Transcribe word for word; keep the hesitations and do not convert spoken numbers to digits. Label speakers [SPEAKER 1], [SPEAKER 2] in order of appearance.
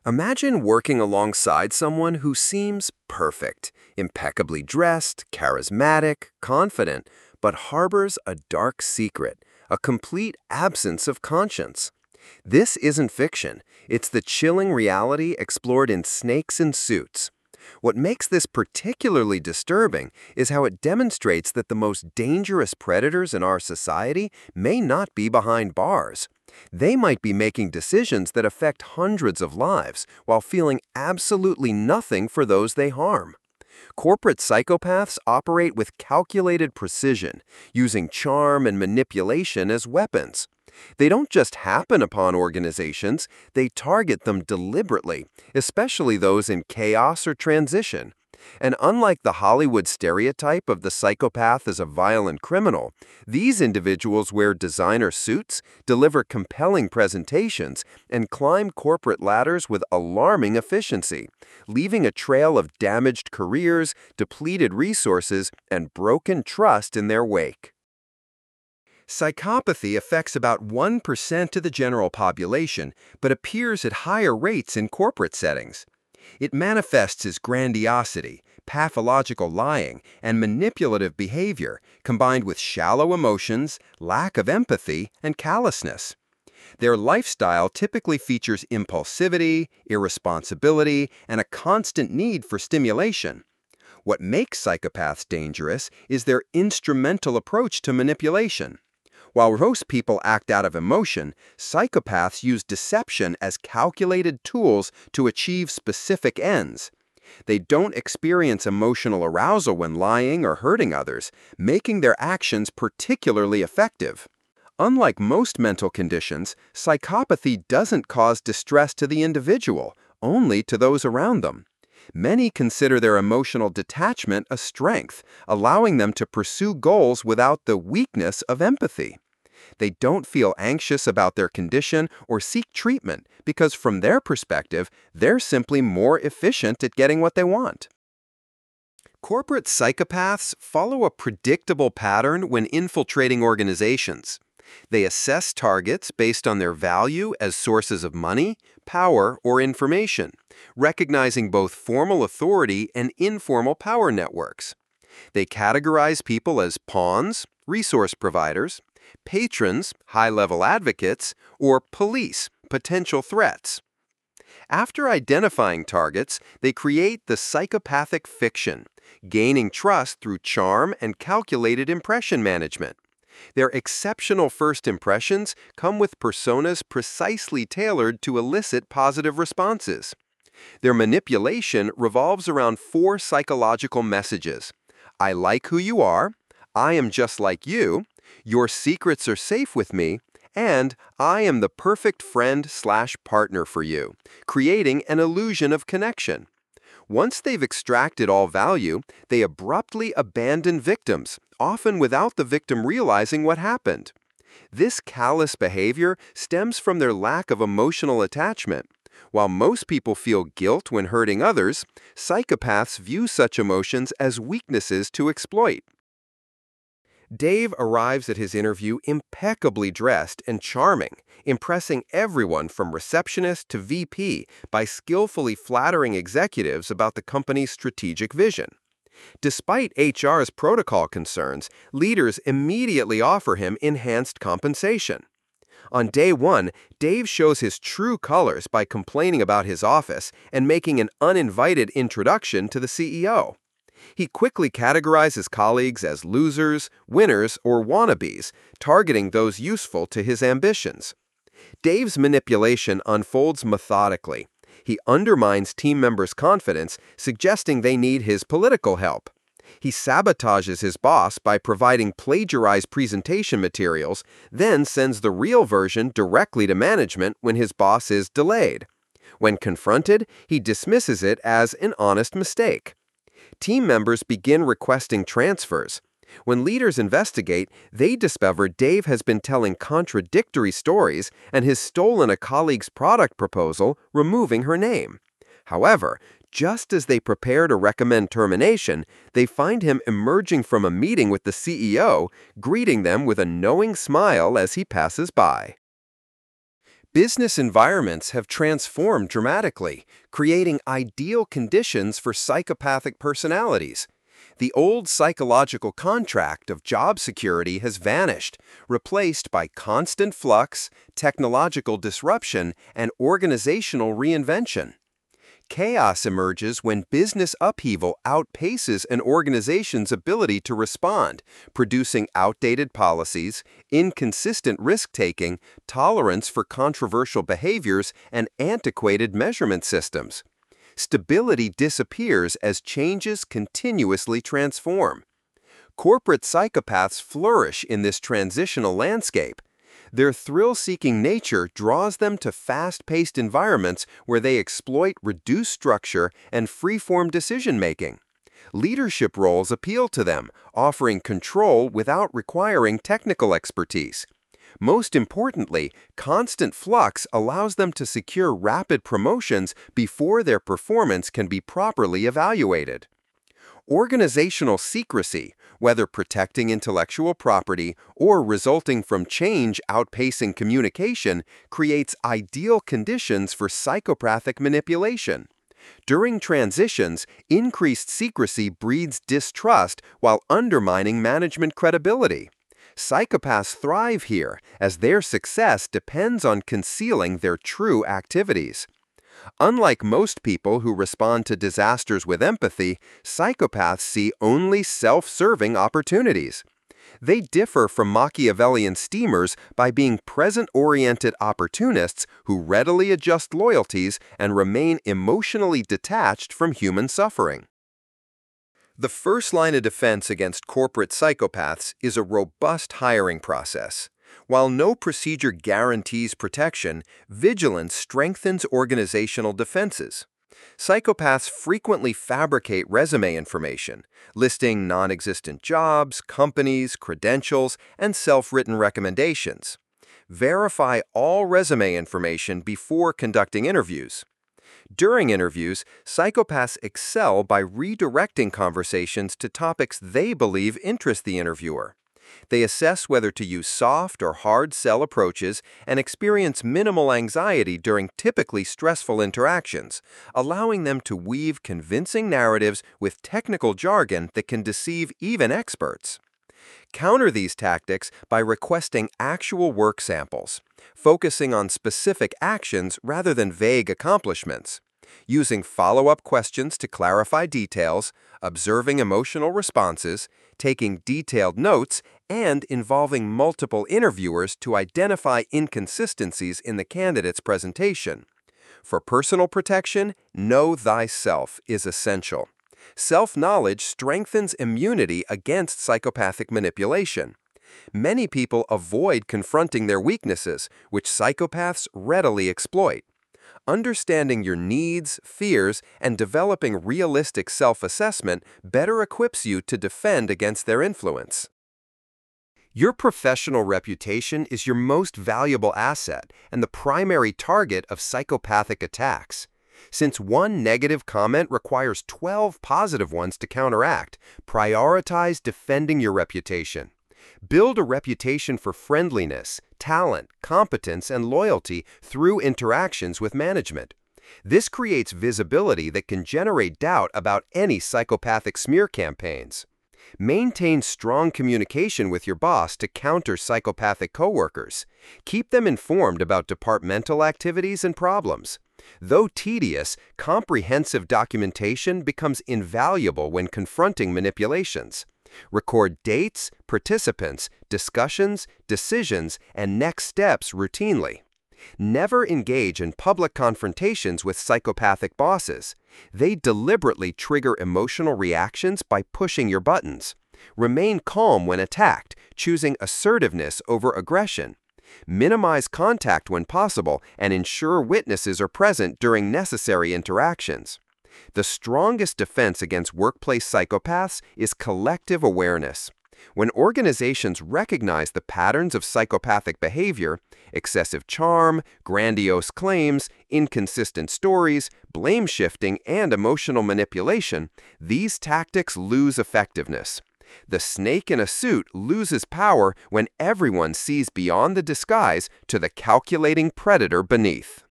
[SPEAKER 1] Imagine working alongside someone who seems perfect, impeccably dressed, charismatic, confident, but harbors a dark secret, a complete absence of conscience. This isn't fiction. It's the chilling reality explored in Snakes in Suits. What makes this particularly disturbing is how it demonstrates that the most dangerous predators in our society may not be behind bars. They might be making decisions that affect hundreds of lives while feeling absolutely nothing for those they harm. Corporate psychopaths operate with calculated precision, using charm and manipulation as weapons. They don't just happen upon organizations, they target them deliberately, especially those in chaos or transition. And unlike the Hollywood stereotype of the psychopath as a violent criminal, these individuals wear designer suits, deliver compelling presentations, and climb corporate ladders with alarming efficiency, leaving a trail of damaged careers, depleted resources, and broken trust in their wake. Psychopathy affects about one percent of the general population, but appears at higher rates in corporate settings. It manifests as grandiosity, pathological lying, and manipulative behavior, combined with shallow emotions, lack of empathy, and callousness. Their lifestyle typically features impulsivity, irresponsibility, and a constant need for stimulation. What makes psychopaths dangerous is their instrumental approach to manipulation. While most people act out of emotion, psychopaths use deception as calculated tools to achieve specific ends. They don't experience emotional arousal when lying or hurting others, making their actions particularly effective. Unlike most mental conditions, psychopathy doesn't cause distress to the individual, only to those around them. Many consider their emotional detachment a strength, allowing them to pursue goals without the weakness of empathy. They don't feel anxious about their condition or seek treatment because, from their perspective, they're simply more efficient at getting what they want. Corporate psychopaths follow a predictable pattern when infiltrating organizations. They assess targets based on their value as sources of money, power, or information, recognizing both formal authority and informal power networks. They categorize people as pawns, resource providers, patrons, high-level advocates, or police, potential threats. After identifying targets, they create the psychopathic fiction, gaining trust through charm and calculated impression management. Their exceptional first impressions come with personas precisely tailored to elicit positive responses. Their manipulation revolves around four psychological messages: I like who you are, I am just like you, your secrets are safe with me, and I am the perfect friend slash partner for you, creating an illusion of connection. Once they've extracted all value, they abruptly abandon victims, often without the victim realizing what happened. This callous behavior stems from their lack of emotional attachment. While most people feel guilt when hurting others, psychopaths view such emotions as weaknesses to exploit. Dave arrives at his interview impeccably dressed and charming, impressing everyone from receptionist to V P by skillfully flattering executives about the company's strategic vision. Despite H R's protocol concerns, leaders immediately offer him enhanced compensation. On day one, Dave shows his true colors by complaining about his office and making an uninvited introduction to the C E O. He quickly categorizes colleagues as losers, winners, or wannabes, targeting those useful to his ambitions. Dave's manipulation unfolds methodically. He undermines team members' confidence, suggesting they need his political help. He sabotages his boss by providing plagiarized presentation materials, then sends the real version directly to management when his boss is delayed. When confronted, he dismisses it as an honest mistake. Team members begin requesting transfers. When leaders investigate, they discover Dave has been telling contradictory stories and has stolen a colleague's product proposal, removing her name. However, just as they prepare to recommend termination, they find him emerging from a meeting with the C E O, greeting them with a knowing smile as he passes by. Business environments have transformed dramatically, creating ideal conditions for psychopathic personalities. The old psychological contract of job security has vanished, replaced by constant flux, technological disruption, and organizational reinvention. Chaos emerges when business upheaval outpaces an organization's ability to respond, producing outdated policies, inconsistent risk-taking, tolerance for controversial behaviors, and antiquated measurement systems. Stability disappears as changes continuously transform. Corporate psychopaths flourish in this transitional landscape. Their thrill-seeking nature draws them to fast-paced environments where they exploit reduced structure and free-form decision-making. Leadership roles appeal to them, offering control without requiring technical expertise. Most importantly, constant flux allows them to secure rapid promotions before their performance can be properly evaluated. Organizational secrecy, whether protecting intellectual property or resulting from change outpacing communication, creates ideal conditions for psychopathic manipulation. During transitions, increased secrecy breeds distrust while undermining management credibility. Psychopaths thrive here, as their success depends on concealing their true activities. Unlike most people who respond to disasters with empathy, psychopaths see only self-serving opportunities. They differ from Machiavellian schemers by being present-oriented opportunists who readily adjust loyalties and remain emotionally detached from human suffering. The first line of defense against corporate psychopaths is a robust hiring process. While no procedure guarantees protection, vigilance strengthens organizational defenses. Psychopaths frequently fabricate resume information, listing non-existent jobs, companies, credentials, and self-written recommendations. Verify all resume information before conducting interviews. During interviews, psychopaths excel by redirecting conversations to topics they believe interest the interviewer. They assess whether to use soft or hard sell approaches and experience minimal anxiety during typically stressful interactions, allowing them to weave convincing narratives with technical jargon that can deceive even experts. Counter these tactics by requesting actual work samples, focusing on specific actions rather than vague accomplishments, using follow-up questions to clarify details, observing emotional responses, taking detailed notes, and involving multiple interviewers to identify inconsistencies in the candidate's presentation. For personal protection, know thyself is essential. Self-knowledge strengthens immunity against psychopathic manipulation. Many people avoid confronting their weaknesses, which psychopaths readily exploit. Understanding your needs, fears, and developing realistic self-assessment better equips you to defend against their influence. Your professional reputation is your most valuable asset and the primary target of psychopathic attacks. Since one negative comment requires twelve positive ones to counteract, prioritize defending your reputation. Build a reputation for friendliness, talent, competence, and loyalty through interactions with management. This creates visibility that can generate doubt about any psychopathic smear campaigns. Maintain strong communication with your boss to counter psychopathic coworkers. Keep them informed about departmental activities and problems. Though tedious, comprehensive documentation becomes invaluable when confronting manipulations. Record dates, participants, discussions, decisions, and next steps routinely. Never engage in public confrontations with psychopathic bosses. They deliberately trigger emotional reactions by pushing your buttons. Remain calm when attacked, choosing assertiveness over aggression. Minimize contact when possible and ensure witnesses are present during necessary interactions. The strongest defense against workplace psychopaths is collective awareness. When organizations recognize the patterns of psychopathic behavior, excessive charm, grandiose claims, inconsistent stories, blame shifting, and emotional manipulation, these tactics lose effectiveness. The snake in a suit loses power when everyone sees beyond the disguise to the calculating predator beneath.